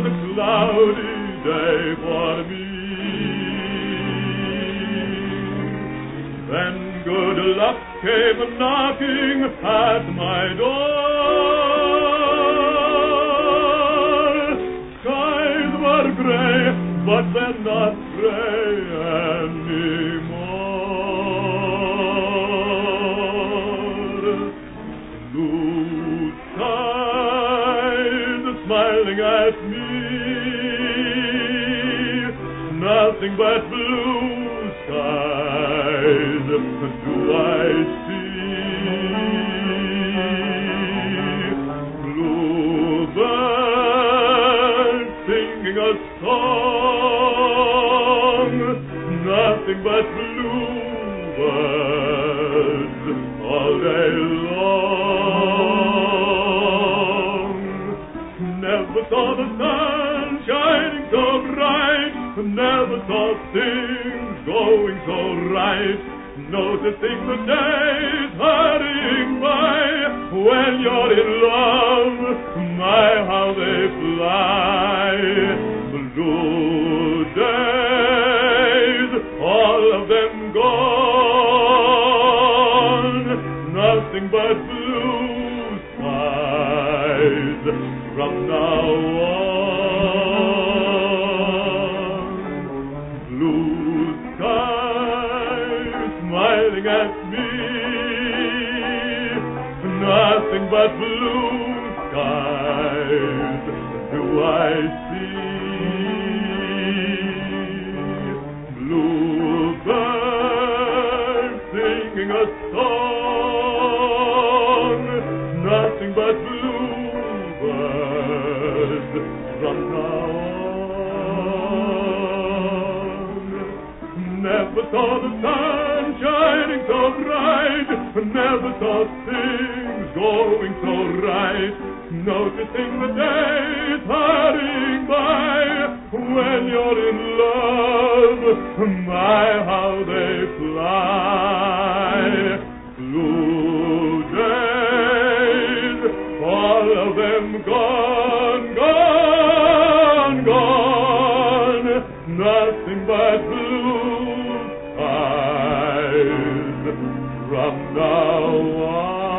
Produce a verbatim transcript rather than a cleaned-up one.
was a cloudy day for me. Then good luck came knocking at my door. Skies were gray, but they're not gray anymore. Blue skies smiling at me, nothing but blue skies do I see. Bluebirds singing a song, nothing but bluebirds all day long. Never saw the sun shining so bright, never saw things going so right. Noticing the days hurrying by, when you're in love, my how they fly. Blue days, all of them gone, nothing but blue skies from now on. Blue skies smiling at me, nothing but blue skies do I see. Bluebirds singing a song, nothing but bluebirds from now on. Never saw the sun shining so bright, never saw things going so right. Noticing the days hurrying by, when you're in love, my how they fly. Blue days, all of them gone, gone, gone, nothing but blue skies from now on.